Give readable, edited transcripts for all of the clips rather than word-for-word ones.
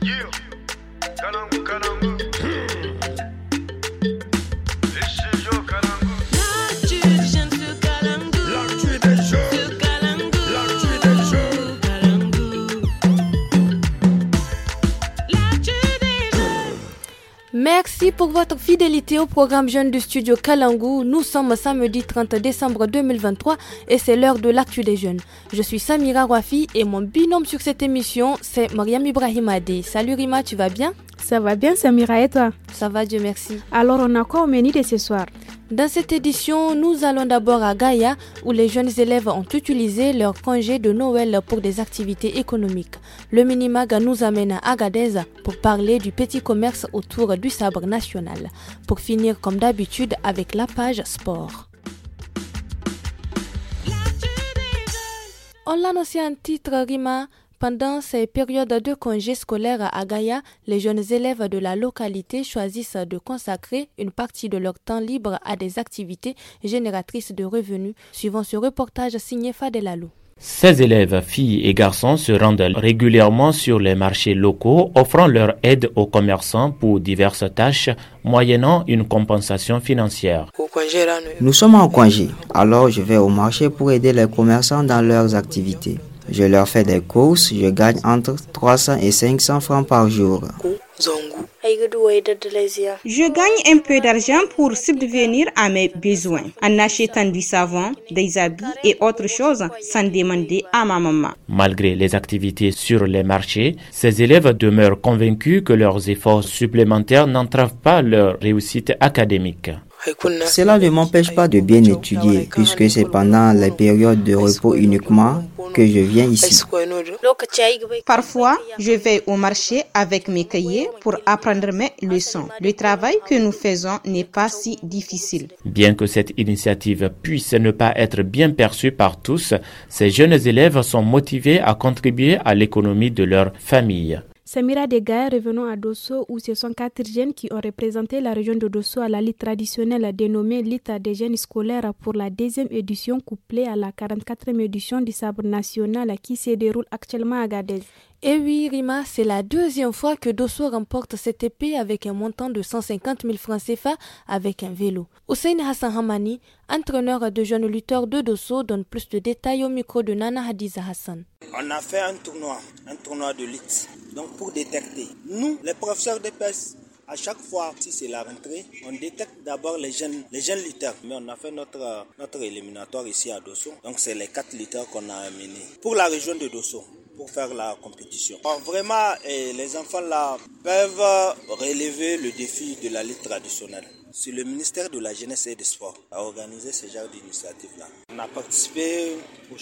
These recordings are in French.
Merci pour votre fidélité au programme Jeunes du studio Kalangu. Nous sommes samedi 30 décembre 2023 et c'est l'heure de l'actu des jeunes. Je suis Samira Wafi et mon binôme sur cette émission, c'est Mariam Ibrahim Adé. Salut Rima, tu vas bien? Ça va bien Samira et toi? Ça va, Dieu merci. Alors on a quoi au menu de ce soir? Dans cette édition, nous allons d'abord à Gaïa où les jeunes élèves ont utilisé leur congé de Noël pour des activités économiques. Le Minimag nous amène à Agadez pour parler du petit commerce autour du sabre national. Pour finir comme d'habitude avec la page sport. On l'a annoncé en titre, Rima. Pendant ces périodes de congés scolaires à Gaïa, les jeunes élèves de la localité choisissent de consacrer une partie de leur temps libre à des activités génératrices de revenus, suivant ce reportage signé Fadelalou. Ces élèves, filles et garçons, se rendent régulièrement sur les marchés locaux, offrant leur aide aux commerçants pour diverses tâches, moyennant une compensation financière. Nous sommes en congé, alors je vais au marché pour aider les commerçants dans leurs activités. Je leur fais des courses, je gagne entre 300 et 500 francs par jour. Je gagne un peu d'argent pour subvenir à mes besoins en achetant du savon, des habits et autres choses sans demander à ma maman. Malgré les activités sur les marchés, ces élèves demeurent convaincus que leurs efforts supplémentaires n'entravent pas leur réussite académique. Cela ne m'empêche pas de bien étudier, puisque c'est pendant les périodes de repos uniquement que je viens ici. Parfois, je vais au marché avec mes cahiers pour apprendre mes leçons. Le travail que nous faisons n'est pas si difficile. Bien que cette initiative puisse ne pas être bien perçue par tous, ces jeunes élèves sont motivés à contribuer à l'économie de leur famille. Samira Degay, revenons à Dosso où ce sont 4 jeunes qui ont représenté la région de Dosso à la lutte traditionnelle dénommée Lutte des jeunes scolaires pour la 2e édition couplée à la 44e édition du sabre national qui se déroule actuellement à Agadez. Et oui, Rima, c'est la 2e fois que Dosso remporte cette épée avec un montant de 150 000 francs CFA avec un vélo. Hussein Hassan Hamani, entraîneur de jeunes lutteurs de Dosso, donne plus de détails au micro de Nana Hadiza Hassan. On a fait un tournoi de lutte. Donc pour détecter, nous, les professeurs de PS, à chaque fois, si c'est la rentrée, on détecte d'abord les jeunes lutteurs. Mais on a fait notre éliminatoire ici à Dosso. Donc c'est les 4 lutteurs qu'on a amenés pour la région de Dosso, pour faire la compétition. Alors, vraiment, les enfants là peuvent relever le défi de la lutte traditionnelle. C'est le ministère de la Jeunesse et des Sports qui a organisé ce genre d'initiative-là. On a participé aux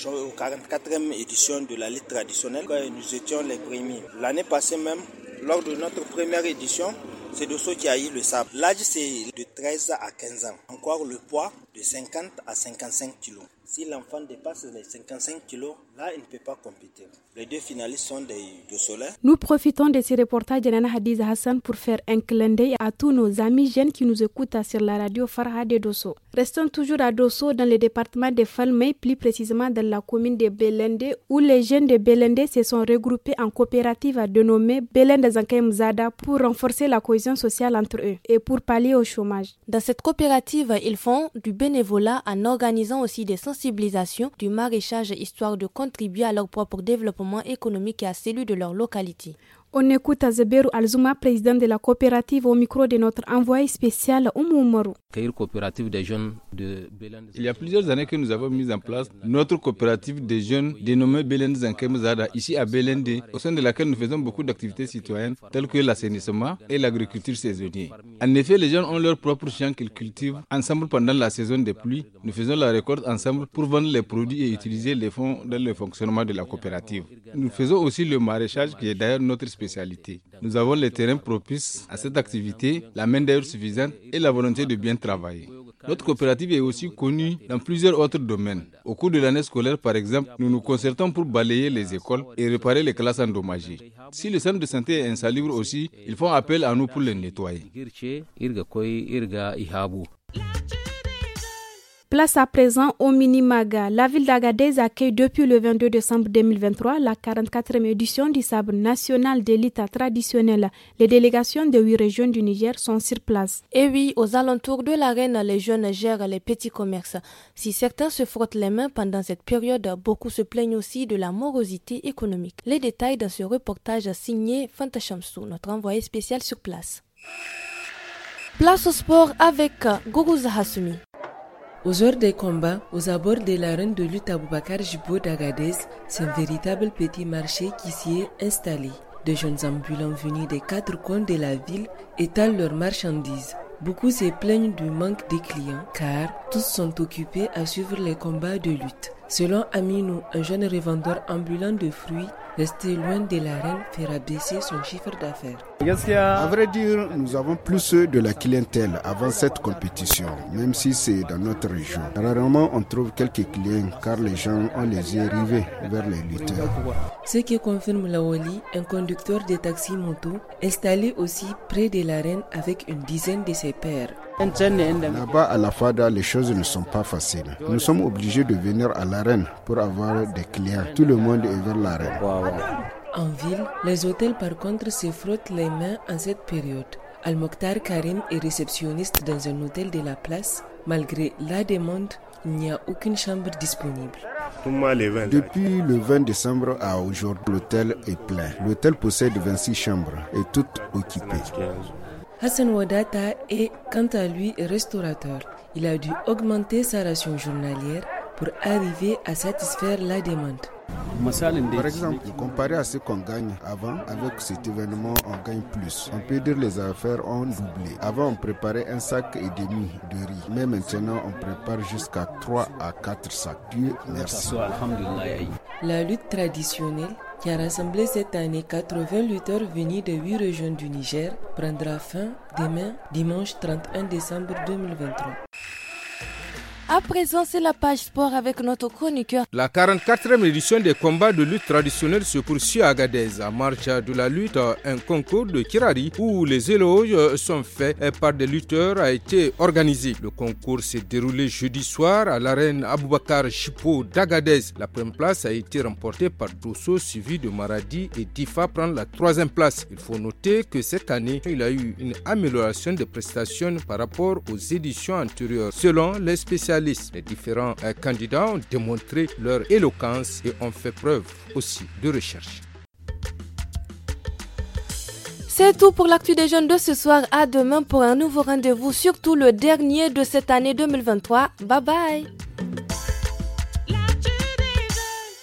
44e édition de la lutte traditionnelle. Nous étions les premiers. L'année passée même, lors de notre première édition, c'est Dosso qui a eu le sabre. L'âge, c'est de 13 à 15 ans. Encore le poids de 50 à 55 kilos. Si l'enfant dépasse les 55 kilos, là, il ne peut pas compétir. Les 2 finalistes sont des Dossolaires. Nous profitons de ce reportage de Nana Hadiza Hassan pour faire un clin d'œil à tous nos amis jeunes qui nous écoutent sur la radio Farha de Dosso. Restons toujours à Dosso dans le département de Falmey, plus précisément dans la commune de Belende, où les jeunes de Belende se sont regroupés en coopérative dénommée Belende Zankai Mzada pour renforcer la cohésion sociale entre eux et pour pallier au chômage. Dans cette coopérative, ils font du bénévolat en organisant aussi des sensibilisations, du maraîchage, histoire de contribuer à leur propre développement économique et à celui de leur localité. On écoute Azeberu Alzuma, président de la coopérative, au micro de notre envoyé spécial Oumou Mourou. Coopérative des jeunes de Belende. Il y a plusieurs années que nous avons mis en place notre coopérative des jeunes dénommée Belende Zankem Zada, ici à Belende, au sein de laquelle nous faisons beaucoup d'activités citoyennes telles que l'assainissement et l'agriculture saisonnière. En effet, les jeunes ont leur propre champ qu'ils cultivent ensemble pendant la saison des pluies. Nous faisons la récolte ensemble pour vendre les produits et utiliser les fonds dans le fonctionnement de la coopérative. Nous faisons aussi le maraîchage qui est d'ailleurs notre spécialité. Nous avons les terrains propices à cette activité, la main-d'œuvre suffisante et la volonté de bien travailler. Notre coopérative est aussi connue dans plusieurs autres domaines. Au cours de l'année scolaire, par exemple, nous nous concertons pour balayer les écoles et réparer les classes endommagées. Si le centre de santé est insalubre aussi, ils font appel à nous pour le nettoyer. Place à présent au Minimaga. La ville d'Agadez accueille depuis le 22 décembre 2023 la 44e édition du sabre national d'élite traditionnelle. Les délégations de 8 régions du Niger sont sur place. Et oui, aux alentours de l'arène, les jeunes gèrent les petits commerces. Si certains se frottent les mains pendant cette période, beaucoup se plaignent aussi de la morosité économique. Les détails dans ce reportage signé Fanta Chamsou, notre envoyé spécial sur place. Place au sport avec Gourouza Hassoumi. Aux heures des combats, aux abords de l'arène de lutte Aboubakar Jibo d'Agadez, c'est un véritable petit marché qui s'y est installé. De jeunes ambulants venus des 4 coins de la ville étalent leurs marchandises. Beaucoup se plaignent du manque de clients car tous sont occupés à suivre les combats de lutte. Selon Aminou, un jeune revendeur ambulant de fruits, rester loin de l'arène fera baisser son chiffre d'affaires. À vrai dire, nous avons plus de la clientèle avant cette compétition, même si c'est dans notre région. Rarement on trouve quelques clients car les gens ont les yeux rivés vers les lutteurs. Ce que confirme Lawali, un conducteur de taxi moto, installé aussi près de l'arène avec une dizaine de ses pairs. Là-bas à la Fada, les choses ne sont pas faciles. Nous sommes obligés de venir à l'arène pour avoir des clients. Tout le monde est vers l'arène. En ville, les hôtels par contre se frottent les mains en cette période. Al-Mokhtar Karim est réceptionniste dans un hôtel de la place. Malgré la demande, il n'y a aucune chambre disponible. Depuis le 20 décembre à aujourd'hui, l'hôtel est plein. L'hôtel possède 26 chambres et toutes occupées. Hassan Wadata est, quant à lui, restaurateur. Il a dû augmenter sa ration journalière pour arriver à satisfaire la demande. Par exemple, comparé à ce qu'on gagne avant, avec cet événement, on gagne plus. On peut dire que les affaires ont doublé. Avant, on préparait un sac et demi de riz. Mais maintenant, on prépare jusqu'à 3 à 4 sacs. Dieu merci. La lutte traditionnelle, qui a rassemblé cette année 80 lutteurs venus de 8 régions du Niger, prendra fin demain, dimanche 31 décembre 2023. À présent, c'est la page sport avec notre chroniqueur. La 44e édition des combats de lutte traditionnelle se poursuit à Agadez. En marche de la lutte, un concours de Kirari où les éloges sont faits par des lutteurs a été organisé. Le concours s'est déroulé jeudi soir à l'arène Aboubakar Jibo d'Agadez. La première place a été remportée par Dosso, suivi de Maradi, et Difa prend la 3e place. Il faut noter que cette année, il y a eu une amélioration des prestations par rapport aux éditions antérieures. Selon les spécialistes, les différents candidats ont démontré leur éloquence et ont fait preuve aussi de recherche. C'est tout pour l'actu des jeunes de ce soir. À demain pour un nouveau rendez-vous, surtout le dernier de cette année 2023. Bye bye.